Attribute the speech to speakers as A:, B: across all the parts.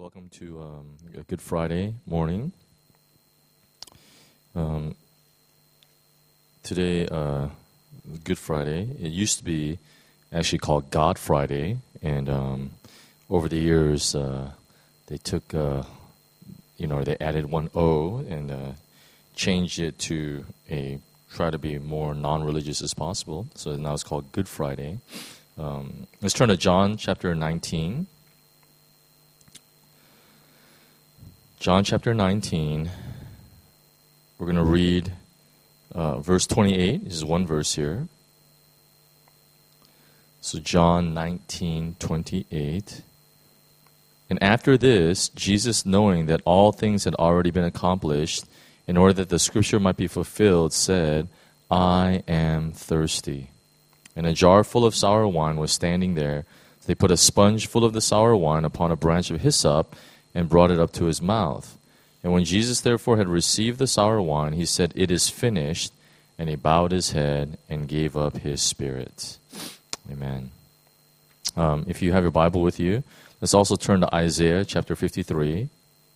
A: welcome to a Good Friday morning. Today, Good Friday, it used to be actually called God Friday, and over the years, they took, they added one O and changed it to try to be more non-religious as possible. So now it's called Good Friday. Let's turn to John chapter 19. John chapter 19, we're going to read verse 28. This is one verse here. So John 19:28. And after this, Jesus, knowing that all things had already been accomplished, in order that the scripture might be fulfilled, said, I am thirsty. And a jar full of sour wine was standing there. They put a sponge full of the sour wine upon a branch of hyssop, and brought it up to his mouth. And when Jesus therefore had received the sour wine, he said, It is finished. And he bowed his head and gave up his spirit. Amen. If you have your Bible with you, let's also turn to Isaiah chapter 53.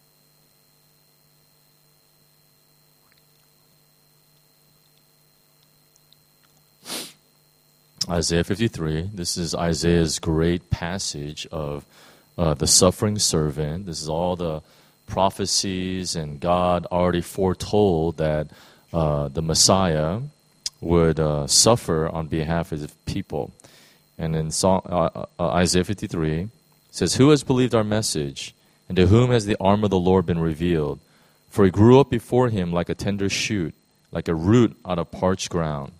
A: Isaiah 53. This is Isaiah's great passage of the suffering servant. This is all the prophecies, and God already foretold that the Messiah would suffer on behalf of his people. And in Isaiah 53, it says, Who has believed our message, and to whom has the arm of the Lord been revealed? For he grew up before him like a tender shoot, like a root out of parched ground.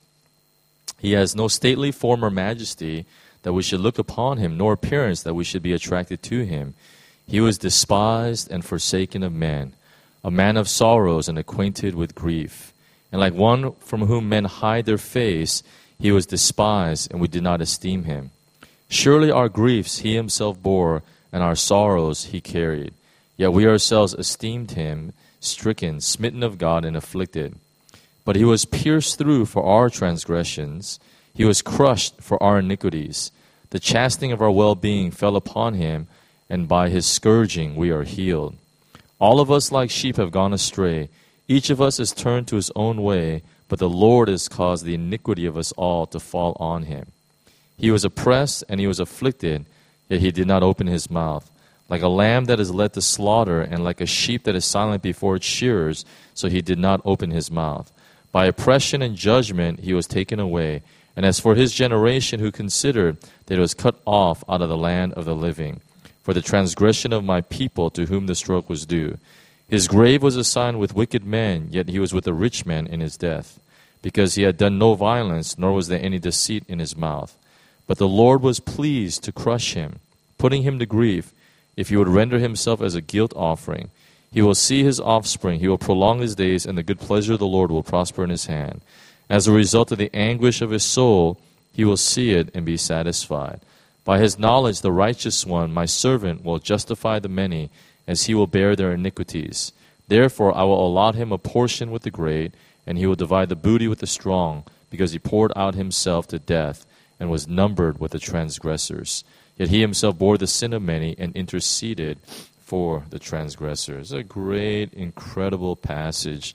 A: He has no stately form or majesty, that we should look upon him, nor appearance that we should be attracted to him. He was despised and forsaken of men, a man of sorrows and acquainted with grief. And like one from whom men hide their face, he was despised, and we did not esteem him. Surely our griefs he himself bore, and our sorrows he carried. Yet we ourselves esteemed him stricken, smitten of God, and afflicted. But he was pierced through for our transgressions. He was crushed for our iniquities. The chastening of our well-being fell upon him, and by his scourging we are healed. All of us like sheep have gone astray. Each of us has turned to his own way, but the Lord has caused the iniquity of us all to fall on him. He was oppressed and he was afflicted, yet he did not open his mouth. Like a lamb that is led to slaughter, and like a sheep that is silent before its shearers, so he did not open his mouth. By oppression and judgment he was taken away. And as for his generation, who considered that it was cut off out of the land of the living, for the transgression of my people to whom the stroke was due. His grave was assigned with wicked men, yet he was with a rich man in his death, because he had done no violence, nor was there any deceit in his mouth. But the Lord was pleased to crush him, putting him to grief, if he would render himself as a guilt offering. He will see his offspring, he will prolong his days, and the good pleasure of the Lord will prosper in his hand. As a result of the anguish of his soul, he will see it and be satisfied. By his knowledge, the righteous one, my servant, will justify the many, as he will bear their iniquities. Therefore, I will allot him a portion with the great, and he will divide the booty with the strong, because he poured out himself to death, and was numbered with the transgressors. Yet he himself bore the sin of many, and interceded for the transgressors. A great, incredible passage.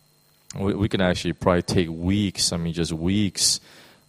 A: We can actually probably take weeks, just weeks,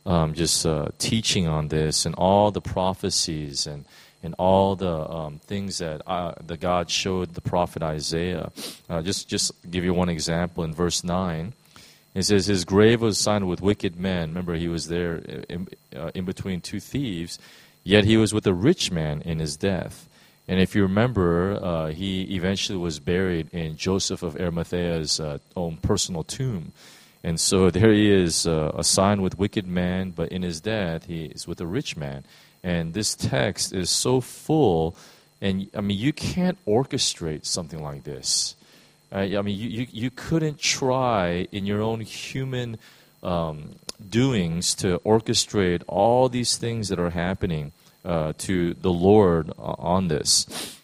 A: teaching on this, and all the prophecies and all the things that God showed the prophet Isaiah. Just give you one example. In verse 9, it says, His grave was assigned with wicked men. Remember, he was there in between two thieves, yet he was with a rich man in his death. And if you remember, he eventually was buried in Joseph of Arimathea's own personal tomb. And so there he is, assigned with wicked men, but in his death, he is with a rich man. And this text is so full, and you can't orchestrate something like this. You couldn't try in your own human doings to orchestrate all these things that are happening to the Lord on this.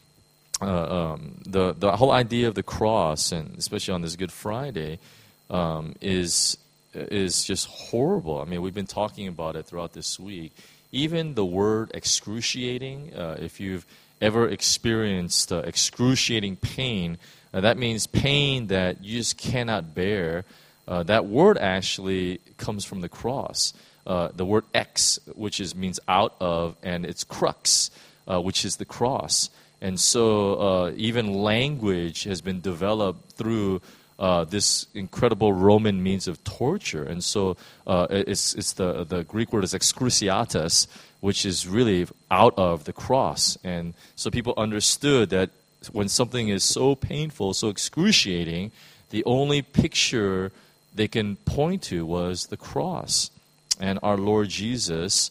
A: The whole idea of the cross, and especially on this Good Friday, is just horrible. We've been talking about it throughout this week. Even the word excruciating, if you've ever experienced excruciating pain, that means pain that you just cannot bear. That word actually comes from the cross. The word ex, which means out of, and it's crux, which is the cross. And so even language has been developed through this incredible Roman means of torture. And so it's the Greek word is excruciatus, which is really out of the cross. And so people understood that when something is so painful, so excruciating, the only picture they can point to was the cross. And our Lord Jesus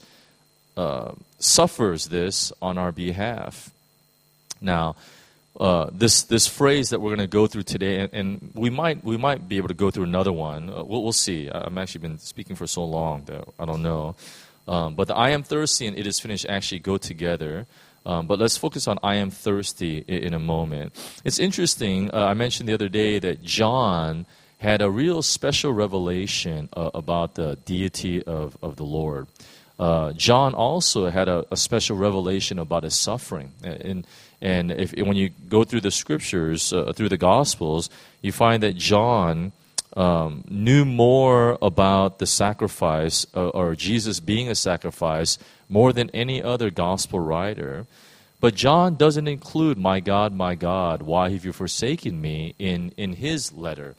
A: suffers this on our behalf. Now, this phrase that we're going to go through today, and we might be able to go through another one. We'll see. I've actually been speaking for so long that I don't know. But the I am thirsty and it is finished actually go together. But let's focus on I am thirsty in a moment. It's interesting. I mentioned the other day that John had a real special revelation about the deity of the Lord. John also had a special revelation about his suffering. And when you go through the scriptures, through the Gospels, you find that John knew more about the sacrifice or Jesus being a sacrifice more than any other Gospel writer. But John doesn't include, my God, why have you forsaken me in his letter.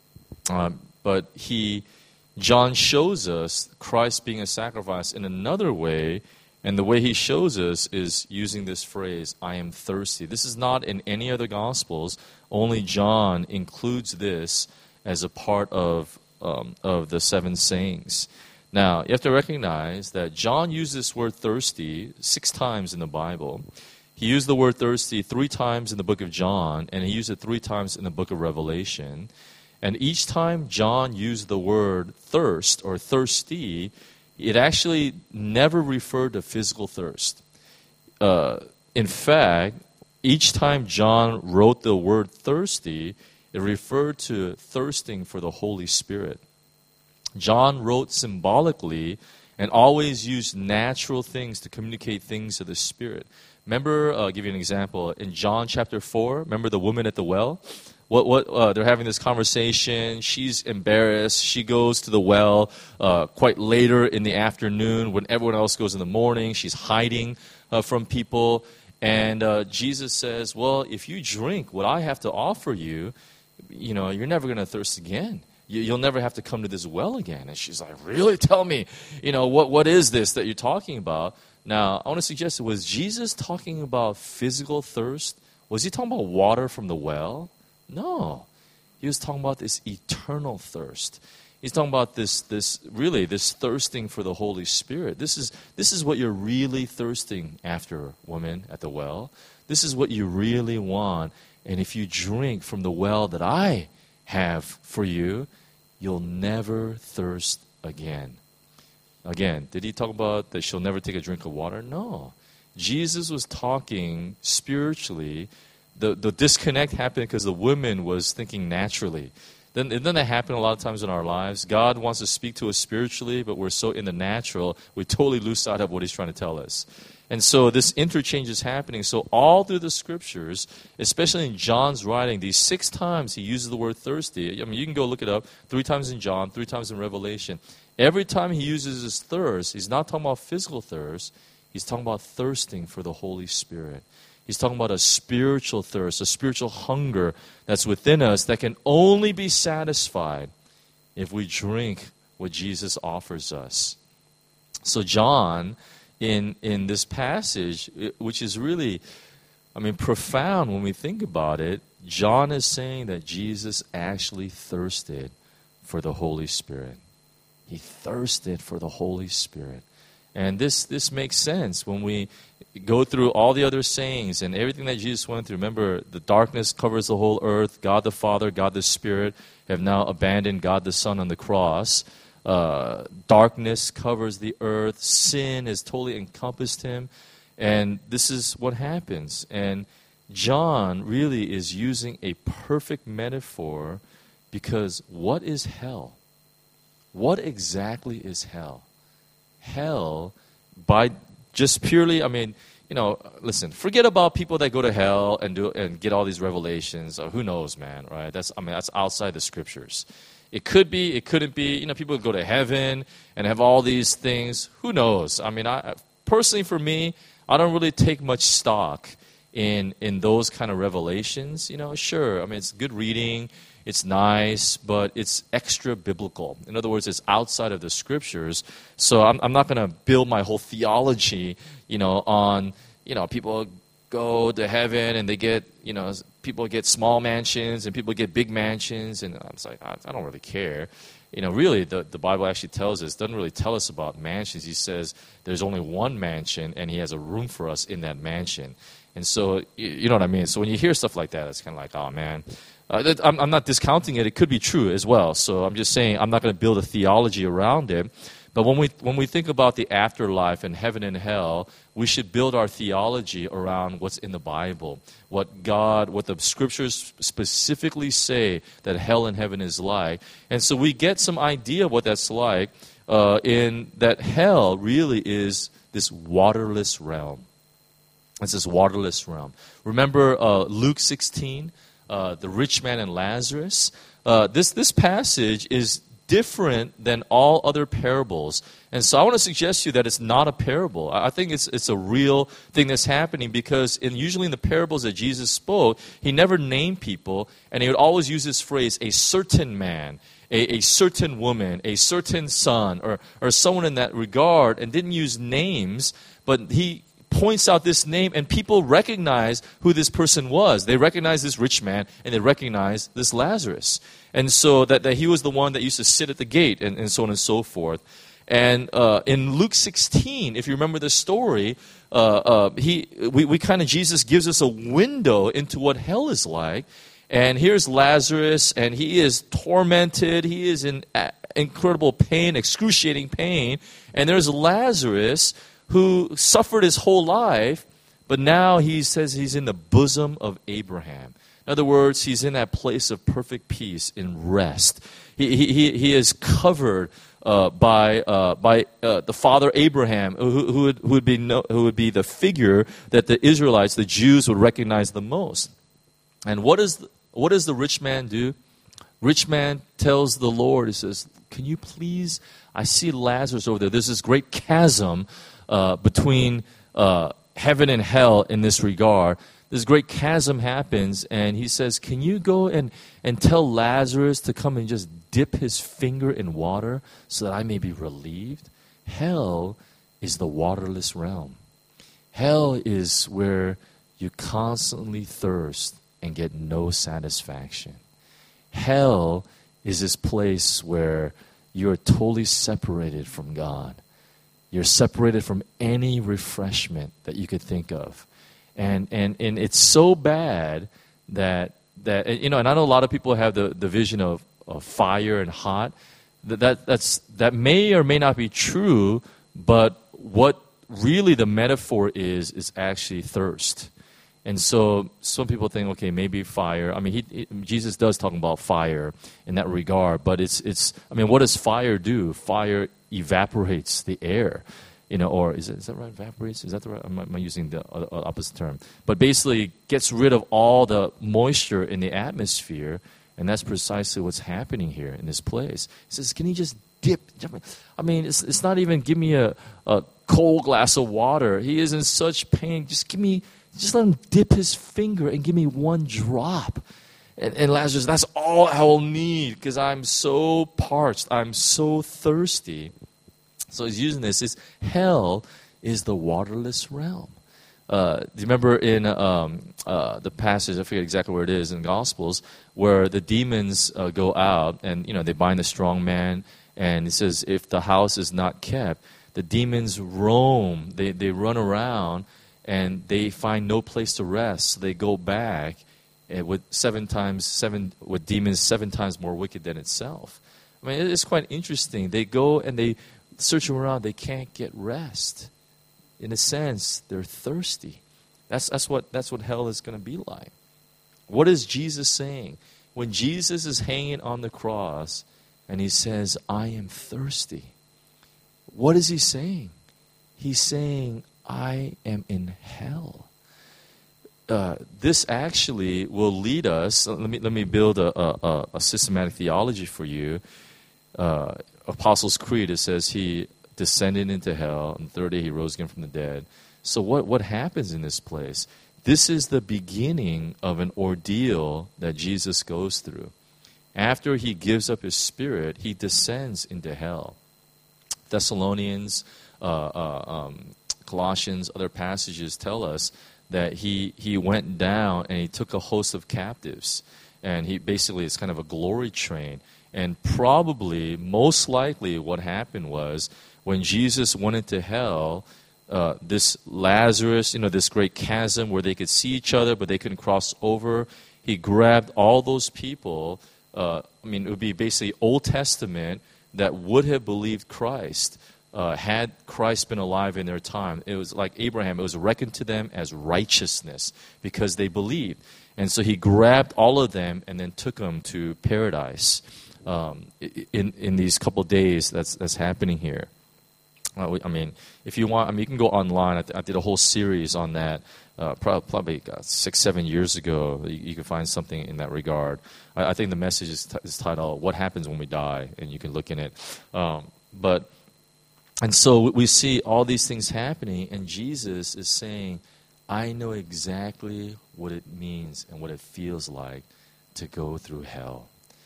A: But John shows us Christ being a sacrifice in another way, and the way he shows us is using this phrase, I am thirsty. This is not in any other Gospels. Only John includes this as a part of the seven sayings. Now, you have to recognize that John used this word thirsty 6 times in the Bible. He used the word thirsty 3 times in the book of John, and he used it 3 times in the book of Revelation. And each time John used the word thirst or thirsty, it actually never referred to physical thirst. In fact, each time John wrote the word thirsty, it referred to thirsting for the Holy Spirit. John wrote symbolically and always used natural things to communicate things of the Spirit. Remember, I'll give you an example. In John chapter 4, remember the woman at the well? They're having this conversation. She's embarrassed. She goes to the well quite later in the afternoon when everyone else goes in the morning. She's hiding from people. And Jesus says, well, if you drink what I have to offer you, you're never going to thirst again. You'll never have to come to this well again. And she's like, really? Tell me, what is this that you're talking about? Now, I want to suggest, was Jesus talking about physical thirst? Was he talking about water from the well? No. He was talking about this eternal thirst. He's talking about this thirsting for the Holy Spirit. This is what you're really thirsting after, woman at the well. This is what you really want. And if you drink from the well that I have for you, you'll never thirst again. Again, did he talk about that she'll never take a drink of water? No. Jesus was talking spiritually. The disconnect happened because the woman was thinking naturally. Then that happen a lot of times in our lives. God wants to speak to us spiritually, but we're so in the natural, we totally lose sight of what he's trying to tell us. And so this interchange is happening. So all through the scriptures, especially in John's writing, these 6 times he uses the word thirsty. I mean, you can go look it up. 3 times in John, 3 times in Revelation. Every time he uses his thirst, he's not talking about physical thirst. He's talking about thirsting for the Holy Spirit. He's talking about a spiritual thirst, a spiritual hunger that's within us that can only be satisfied if we drink what Jesus offers us. So John, in this passage, which is really, profound when we think about it, John is saying that Jesus actually thirsted for the Holy Spirit. He thirsted for the Holy Spirit. And this makes sense when we go through all the other sayings and everything that Jesus went through. Remember, the darkness covers the whole earth. God the Father, God the Spirit have now abandoned God the Son on the cross. Darkness covers the earth. Sin has totally encompassed him. And this is what happens. And John really is using a perfect metaphor, because what is hell? What exactly is hell? Hell, by just purely, listen, forget about people that go to hell and get all these revelations. Who knows, man, right? That's outside the scriptures. It could be, it couldn't be. People go to heaven and have all these things. Who knows? Personally, for me, I don't really take much stock in those kind of revelations. Sure, it's good reading, it's nice, but it's extra biblical. In other words, it's outside of the scriptures. So I'm not going to build my whole theology, on, people go to heaven and they get, people get small mansions and people get big mansions. And I'm like, I don't really care. Really, the Bible actually tells us, doesn't really tell us about mansions. He says there's only one mansion and he has a room for us in that mansion. And so, you know what I mean? So when you hear stuff like that, it's kind of like, oh man, I'm not discounting it. It could be true as well. So I'm just saying I'm not going to build a theology around it. But when we think about the afterlife and heaven and hell, we should build our theology around what's in the Bible, what the scriptures specifically say that hell and heaven is like. And so we get some idea of what that's like in that hell really is this waterless realm. It's this waterless realm. Remember Luke 16, the rich man and Lazarus? This passage is different than all other parables. And so I want to suggest to you that it's not a parable. I think it's a real thing that's happening because usually in the parables that Jesus spoke, he never named people, and he would always use this phrase, a certain man, a certain woman, a certain son, or someone in that regard, and didn't use names, but he points out this name, and people recognize who this person was. They recognize this rich man, and they recognize this Lazarus. And so that he was the one that used to sit at the gate, and so on and so forth. And in Luke 16, if you remember the story, Jesus gives us a window into what hell is like. And here's Lazarus, and he is tormented. He is in incredible pain, excruciating pain. And there's Lazarus, who suffered his whole life, but now he says he's in the bosom of Abraham. In other words, he's in that place of perfect peace in rest. He is covered by the father Abraham, who would be the figure that the Israelites, the Jews, would recognize the most. And what does the rich man do? Rich man tells the Lord, he says, "Can you please? I see Lazarus over there. There's this great chasm between heaven and hell in this regard." This great chasm happens, and he says, "Can you go and tell Lazarus to come and just dip his finger in water so that I may be relieved?" Hell is the waterless realm. Hell is where you constantly thirst and get no satisfaction. Hell is this place where you are totally separated from God. You're separated from any refreshment that you could think of. And it's so bad that and I know a lot of people have the vision of fire and hot. That may or may not be true, but what really the metaphor is actually thirst. And so some people think, okay, maybe fire. I mean, Jesus does talk about fire in that regard, but it's. I mean, what does fire do? Fire evaporates the air. Or is that right? Evaporates? Is that the right? Am I using the opposite term? But basically, gets rid of all the moisture in the atmosphere, and that's precisely what's happening here in this place. He says, "Can you just dip?" I mean, it's not even give me a cold glass of water. He is in such pain. Just let him dip his finger and give me one drop. And Lazarus, that's all I will need because I'm so parched. I'm so thirsty. So he's using this. Hell is the waterless realm. Do you remember in the passage, I forget exactly where it is in Gospels, where the demons go out and they bind the strong man, and it says if the house is not kept, the demons roam. They run around and they find no place to rest. So they go back with with demons 7 times more wicked than itself. I mean, it's quite interesting. They go and they searching around, they can't get rest. In a sense, they're thirsty. That's what hell is going to be like. What is Jesus saying? When Jesus is hanging on the cross and he says, "I am thirsty," what is he saying? He's saying, I am in hell. This actually will lead us. Let me build a systematic theology for you. Apostles' Creed, it says he descended into hell, and the third day he rose again from the dead. So what happens in this place? This is the beginning of an ordeal that Jesus goes through. After he gives up his spirit, he descends into hell. Thessalonians, Colossians, other passages tell us that he went down and he took a host of captives. And he basically, it's kind of a glory train. And probably, most likely, what happened was when Jesus went into hell, this Lazarus, this great chasm where they could see each other but they couldn't cross over, he grabbed all those people. It would be basically Old Testament that would have believed Christ had Christ been alive in their time. It was like Abraham. It was reckoned to them as righteousness because they believed. And so he grabbed all of them and then took them to paradise in these couple days that's happening here. If you want, you can go online. I did a whole series on that probably 6-7 years ago. You can find something in that regard. I think the message is titled, What Happens When We Die? And you can look in it. And so we see all these things happening, and Jesus is saying, I know exactly what it means and what it feels like to go through hell.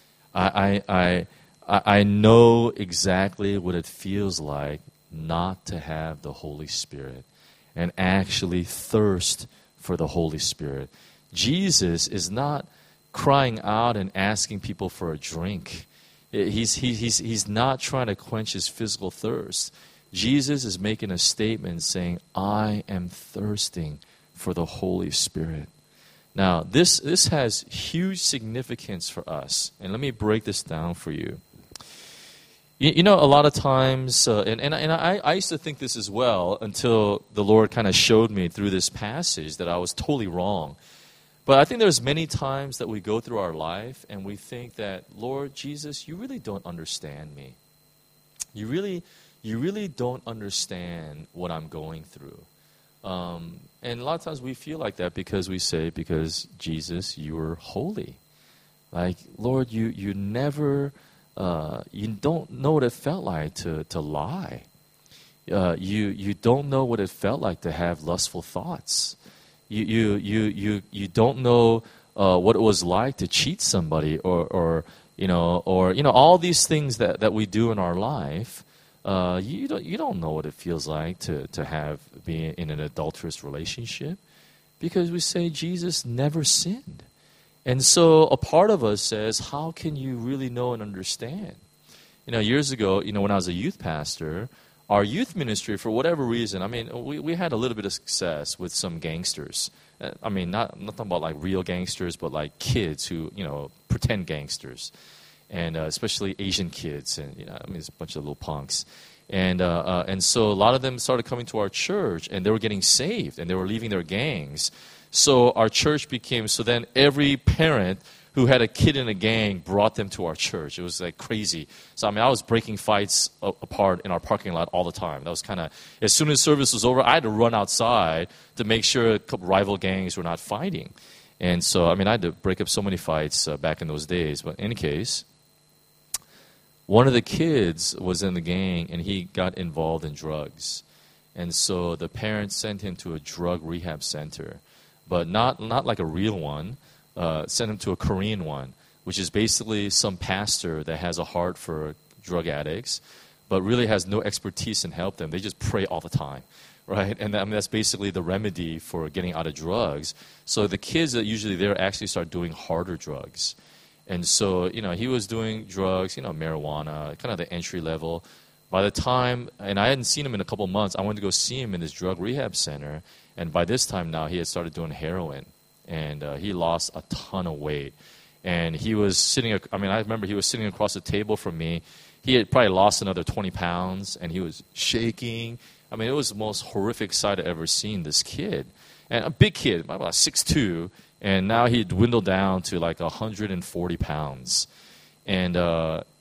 A: I know exactly what it feels like not to have the Holy Spirit and actually thirst for the Holy Spirit. Jesus is not crying out and asking people for a drink. He's not trying to quench his physical thirst. Jesus is making a statement saying, I am thirsting for the Holy Spirit. Now, this has huge significance for us. And let me break this down for you. A lot of times, and I used to think this as well until the Lord kind of showed me through this passage that I was totally wrong. But I think there's many times that we go through our life and we think that, Lord Jesus, you really don't understand me. You really don't understand what I'm going through. And a lot of times we feel like that because Jesus, you're holy. Like, Lord, you never, you don't know what it felt like to lie. You don't know what it felt like to have lustful thoughts. You don't know what it was like to cheat somebody or all these things that we do in our life. You don't know what it feels like to be in an adulterous relationship because we say Jesus never sinned. And so a part of us says, how can you really know and understand? Years ago, when I was a youth pastor, our youth ministry, for whatever reason, we had a little bit of success with some gangsters. Not talking about like real gangsters, but like kids who, pretend gangsters. And especially Asian kids, and it's a bunch of little punks, and so a lot of them started coming to our church, and they were getting saved, and they were leaving their gangs. So our church became. So then every parent who had a kid in a gang brought them to our church. It was like crazy. So I was breaking fights apart in our parking lot all the time. That was kind of, as soon as service was over, I had to run outside to make sure a couple rival gangs were not fighting. And so I had to break up so many fights back in those days. But in any case, one of the kids was in the gang, and he got involved in drugs. And so the parents sent him to a drug rehab center, but not like a real one. Sent him to a Korean one, which is basically some pastor that has a heart for drug addicts, but really has no expertise in help them. They just pray all the time, right? And that's basically the remedy for getting out of drugs. So the kids that usually there actually start doing harder drugs. And so, he was doing drugs, marijuana, kind of the entry level. By the time, and I hadn't seen him in a couple months, I went to go see him in this drug rehab center. And by this time now, he had started doing heroin. And he lost a ton of weight. And he was sitting, I remember he was sitting across the table from me. He had probably lost another 20 pounds, and he was shaking. It was the most horrific sight I've ever seen, this kid. And a big kid, about 6'2", and now he dwindled down to like 140 pounds. And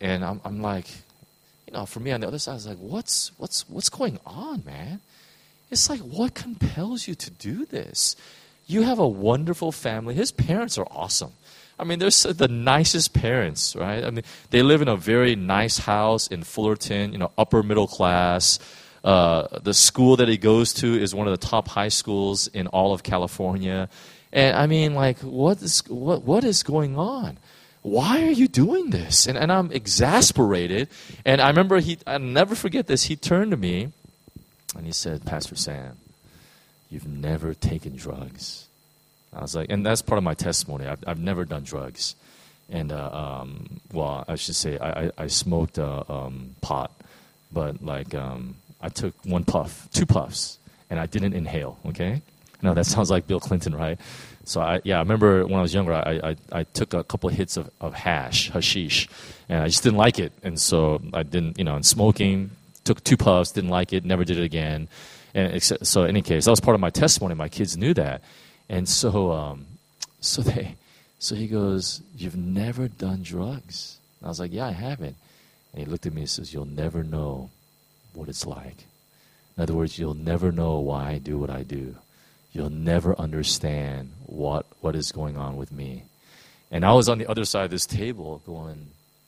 A: I'm like, for me on the other side, I was like, what's going on, man? It's like, what compels you to do this? You have a wonderful family. His parents are awesome. I mean, they're the nicest parents, right? I mean, they live in a very nice house in Fullerton, upper middle class. The school that he goes to is one of the top high schools in all of California. And I mean, like, what is going on? Why are you doing this? And I'm exasperated. And I remember I'll never forget this. He turned to me and he said, Pastor Sam, you've never taken drugs. I was like, and that's part of my testimony. I've never done drugs. And, I should say I smoked pot. But, like, I took 2 puffs, and I didn't inhale, okay? No, that sounds like Bill Clinton, right? So, I remember when I was younger, I took a couple of hits of hashish, and I just didn't like it. And so I didn't, and smoking, took 2 puffs, didn't like it, never did it again. And so in any case, that was part of my testimony. My kids knew that. And so he goes, you've never done drugs? And I was like, yeah, I haven't. And he looked at me and says, you'll never know what it's like. In other words, you'll never know why I do what I do. You'll never understand what is going on with me. And I was on the other side of this table going,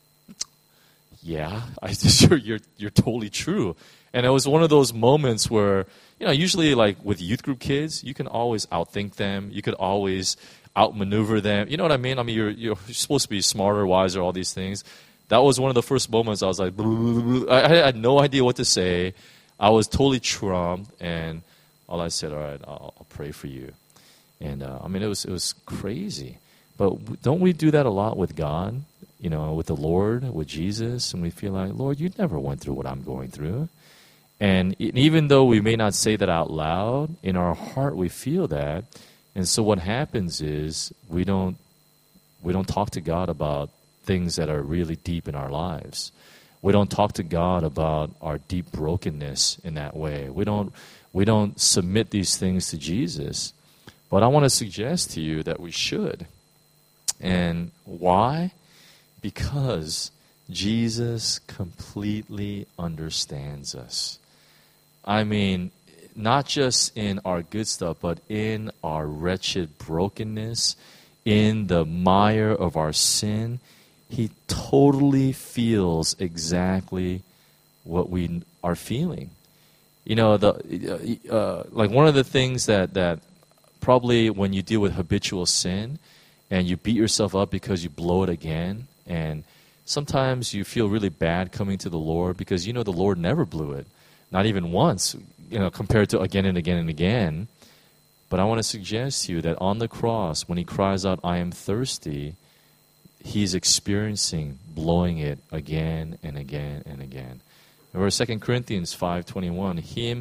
A: yeah, you're totally true. And it was one of those moments where, usually like with youth group kids, you can always outthink them. You could always outmaneuver them. You know what I mean? I mean, you're supposed to be smarter, wiser, all these things. That was one of the first moments I was like, I had no idea what to say. I was totally trumped, and all I said, all right, I'll pray for you. And it was crazy. But don't we do that a lot with God? With the Lord, with Jesus, and we feel like, Lord, you never went through what I'm going through. And even though we may not say that out loud, in our heart we feel that. And so what happens is we don't talk to God about things that are really deep in our lives. We don't talk to God about our deep brokenness in that way. We don't submit these things to Jesus. But I want to suggest to you that we should. And why? Because Jesus completely understands us. I mean, not just in our good stuff, but in our wretched brokenness, in the mire of our sin, He totally feels exactly what we are feeling. Like one of the things that probably when you deal with habitual sin and you beat yourself up because you blow it again, and sometimes you feel really bad coming to the Lord because the Lord never blew it, not even once, compared to again and again and again. But I want to suggest to you that on the cross, when He cries out, I am thirsty, He's experiencing blowing it again and again and again. Remember 2 Corinthians 5:21,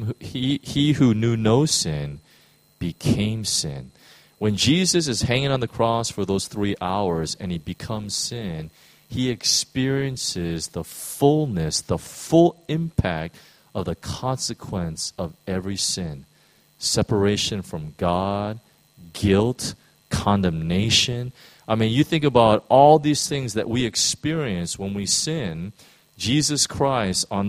A: he who knew no sin became sin. When Jesus is hanging on the cross for those 3 hours and He becomes sin, He experiences the fullness, the full impact of the consequence of every sin. Separation from God, guilt, condemnation. I mean, you think about all these things that we experience when we sin. Jesus Christ on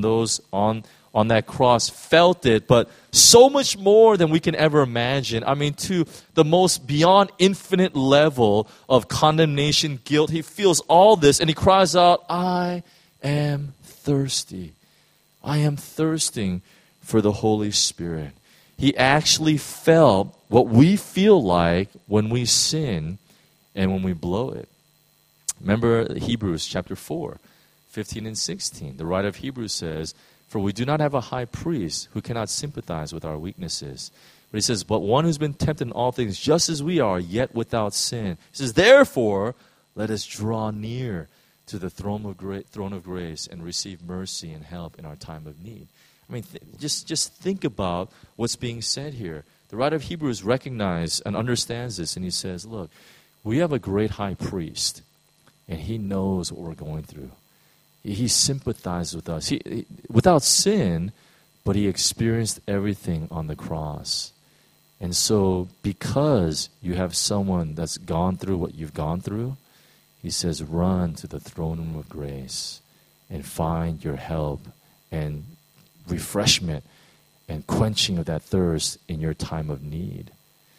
A: that cross felt it, but so much more than we can ever imagine. I mean, to the most beyond infinite level of condemnation, guilt. He feels all this, and He cries out, I am thirsty. I am thirsting for the Holy Spirit. He actually felt what we feel like when we sin and when we blow it. Remember Hebrews chapter 4, 15 and 16. The writer of Hebrews says, for we do not have a high priest who cannot sympathize with our weaknesses. But he says, but one who's been tempted in all things just as we are, yet without sin. He says, therefore, let us draw near to the throne of grace and receive mercy and help in our time of need. I mean, just think about what's being said here. The writer of Hebrews recognizes and understands this, and he says, look, we have a great high priest, and He knows what we're going through. He sympathizes with us. He without sin, but He experienced everything on the cross. And so because you have someone that's gone through what you've gone through, He says, run to the throne room of grace and find your help and refreshment and quenching of that thirst in your time of need.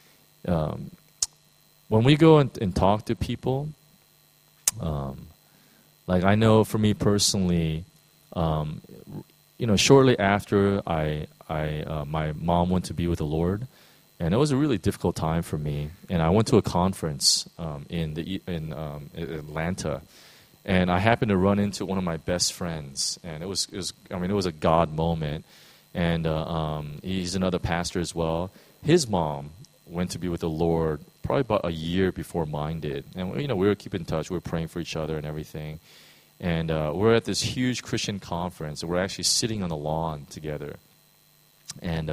A: When we go and talk to people, like I know for me personally, shortly after my mom went to be with the Lord, and it was a really difficult time for me. And I went to a conference in Atlanta, and I happened to run into one of my best friends, and it was a God moment. And he's another pastor as well. His mom went to be with the Lord probably about a year before mine did. And we were keeping in touch. We were praying for each other and everything. And we're at this huge Christian conference. And we're actually sitting on the lawn together. And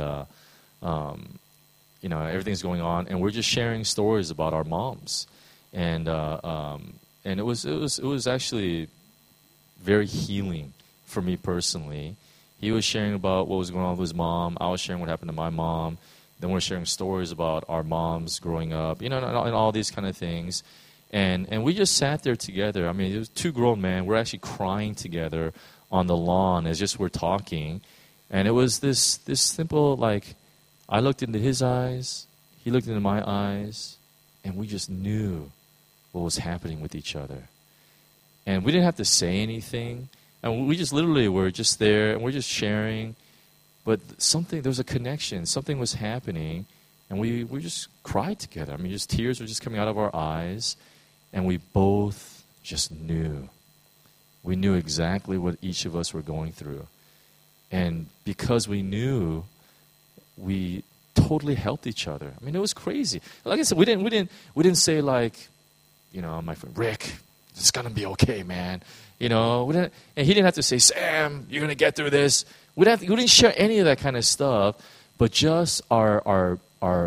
A: everything's going on. And we're just sharing stories about our moms. And it was actually very healing for me personally. He was sharing about what was going on with his mom. I was sharing what happened to my mom. Then we're sharing stories about our moms growing up, and all these kind of things. And we just sat there together. I mean, it was two grown men. We're actually crying together on the lawn as just we're talking. And it was this simple, like, I looked into his eyes, he looked into my eyes, and we just knew what was happening with each other. And we didn't have to say anything. And we just literally were just there, and we're just sharing. But there was a connection. Something was happening, and we just cried together. I mean, just tears were just coming out of our eyes, and we both just knew. We knew exactly what each of us were going through. And because we knew, we totally helped each other. I mean, it was crazy. Like I said, we didn't say like, my friend Rick, it's gonna be okay, man. And he didn't have to say, Sam, you're gonna get through this. We didn't share any of that kind of stuff, but just our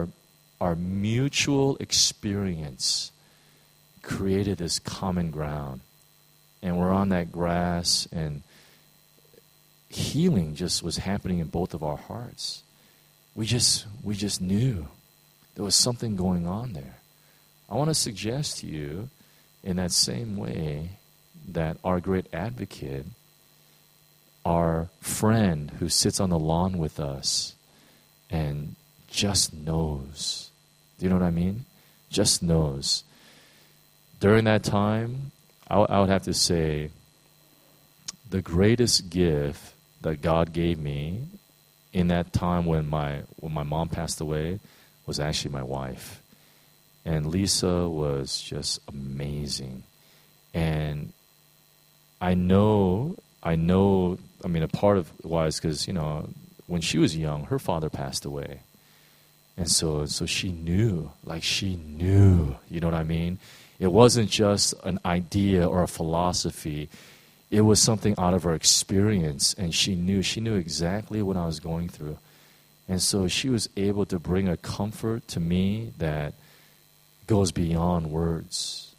A: mutual experience created this common ground, and we're on that grass, and healing just was happening in both of our hearts. We just knew there was something going on there. I want to suggest to you, in that same way, that our great advocate, our friend who sits on the lawn with us and just knows. Do you know what I mean? Just knows. During that time, I would have to say the greatest gift that God gave me in that time when my mom passed away was actually my wife. And Lisa was just amazing. And I mean, a part of why is because, when she was young, her father passed away. And so she knew, you know what I mean? It wasn't just an idea or a philosophy. It was something out of her experience, and she knew exactly what I was going through. And so she was able to bring a comfort to me that goes beyond words.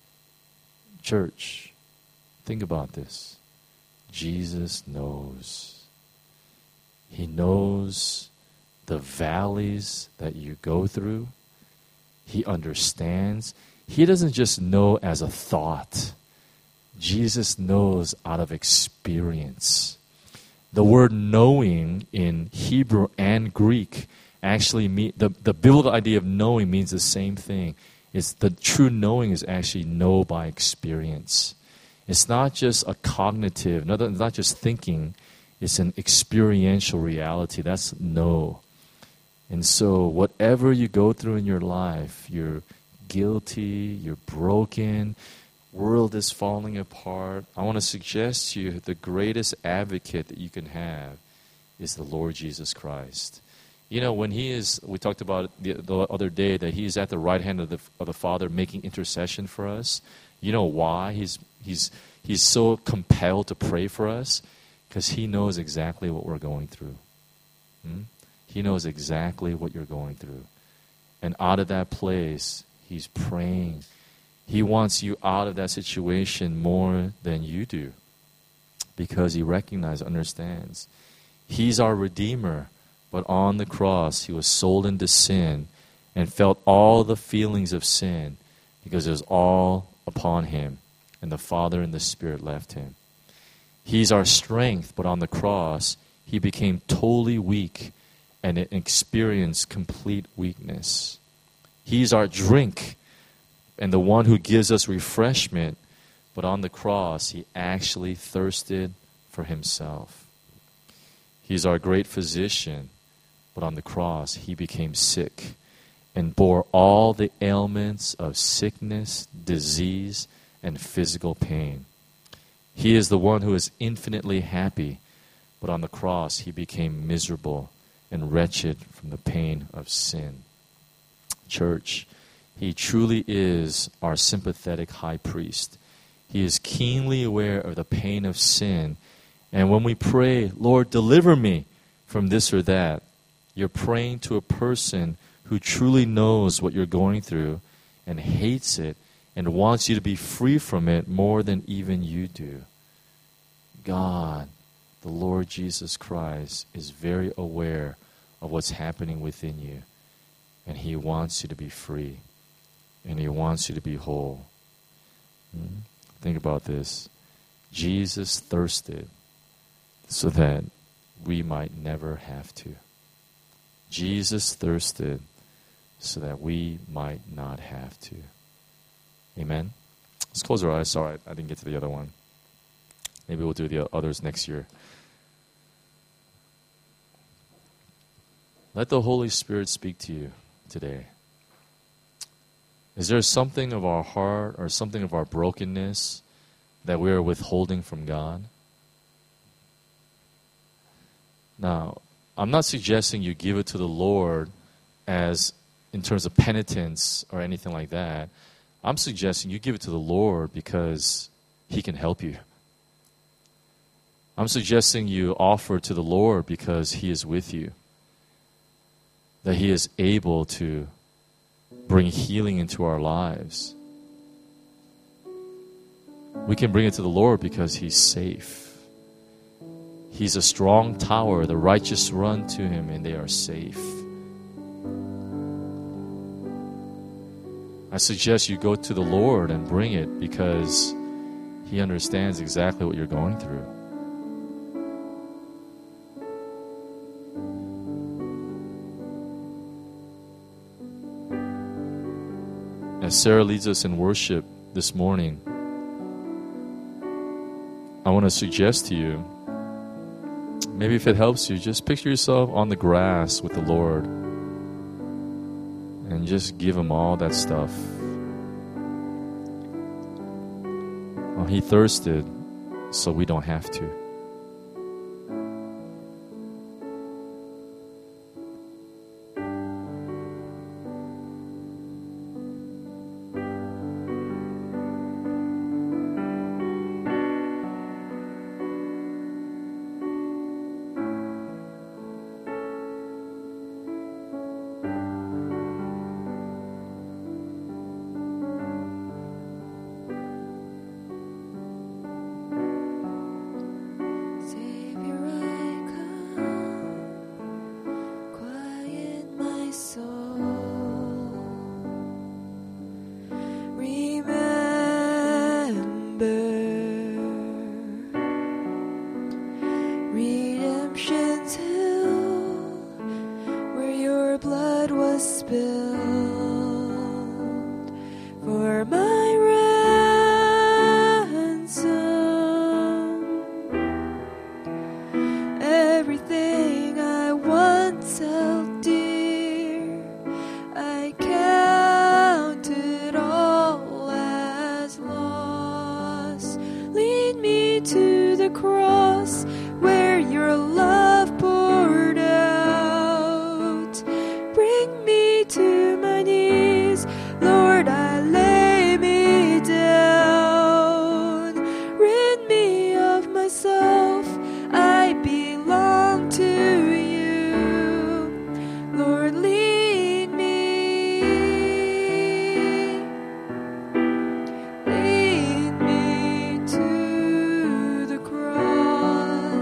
A: Church, think about this. Jesus knows. He knows the valleys that you go through. He understands. He doesn't just know as a thought. Jesus knows out of experience. The word knowing in Hebrew and Greek actually the biblical idea of knowing means the same thing. It's the true knowing is actually know by experience. It's not just a cognitive, not just thinking. It's an experiential reality. That's know. And so whatever you go through in your life, you're guilty, you're broken, world is falling apart, I want to suggest to you the greatest advocate that you can have is the Lord Jesus Christ. When we talked about the other day that He's at the right hand of the Father making intercession for us. You know why He's so compelled to pray for us? Because He knows exactly what we're going through. He knows exactly what you're going through. And out of that place, He's praying. He wants you out of that situation more than you do. Because He recognizes, understands. He's our Redeemer. But on the cross, He was sold into sin and felt all the feelings of sin because it was all upon Him. And the Father and the Spirit left Him. He's our strength, but on the cross, He became totally weak and experience complete weakness. He's our drink and the one who gives us refreshment, but on the cross, he actually thirsted for himself. He's our great physician, but on the cross, he became sick and bore all the ailments of sickness, disease, and physical pain. He is the one who is infinitely happy, but on the cross, he became miserable and wretched from the pain of sin. Church, he truly is our sympathetic high priest. He is keenly aware of the pain of sin. And when we pray, Lord, deliver me from this or that, you're praying to a person who truly knows what you're going through and hates it and wants you to be free from it more than even you do. God, the Lord Jesus Christ, is very aware of what's happening within you. And he wants you to be free. And he wants you to be whole. Think about this. Jesus thirsted so that we might never have to. Jesus thirsted so that we might not have to. Amen? Let's close our eyes. Sorry, I didn't get to the other one. Maybe we'll do the others next year. Let the Holy Spirit speak to you today. Is there something of our heart or something of our brokenness that we are withholding from God? Now, I'm not suggesting you give it to the Lord as in terms of penitence or anything like that. I'm suggesting you give it to the Lord because he can help you. I'm suggesting you offer to the Lord because he is with you. That he is able to bring healing into our lives. We can bring it to the Lord because he's safe. He's a strong tower. The righteous run to him and they are safe. I suggest you go to the Lord and bring it because he understands exactly what you're going through. As Sarah leads us in worship this morning, I want to suggest to you, maybe if it helps you, just picture yourself on the grass with the Lord and just give him all that stuff. Well, he thirsted, so we don't have to.
B: Lead me to the cross.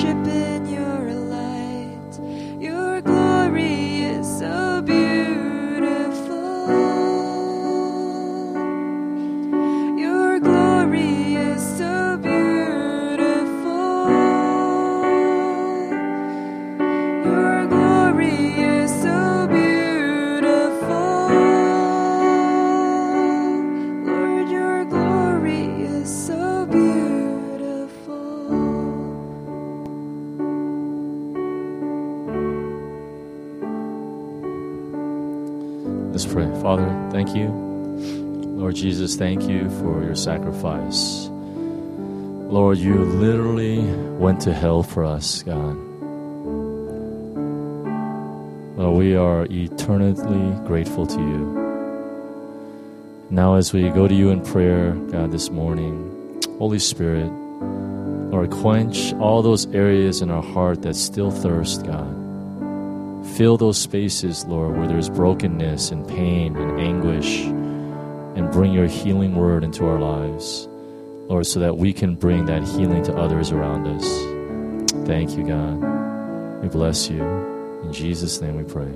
B: worship in your light. Your glory is so beautiful. Your glory is so beautiful. Your glory is so beautiful. Lord, your glory is so beautiful.
A: Let's pray. Father, thank you. Lord Jesus, thank you for your sacrifice. Lord, you literally went to hell for us, God. Lord, we are eternally grateful to you. Now as we go to you in prayer, God, this morning, Holy Spirit, Lord, quench all those areas in our heart that still thirst, God. Fill those spaces, Lord, where there's brokenness and pain and anguish, and bring your healing word into our lives, Lord, so that we can bring that healing to others around us. Thank you, God. We bless you. In Jesus' name we pray.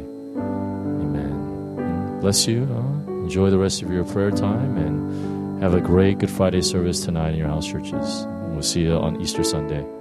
A: Amen. Bless you. Enjoy the rest of your prayer time, and have a great Good Friday service tonight in your house churches. We'll see you on Easter Sunday.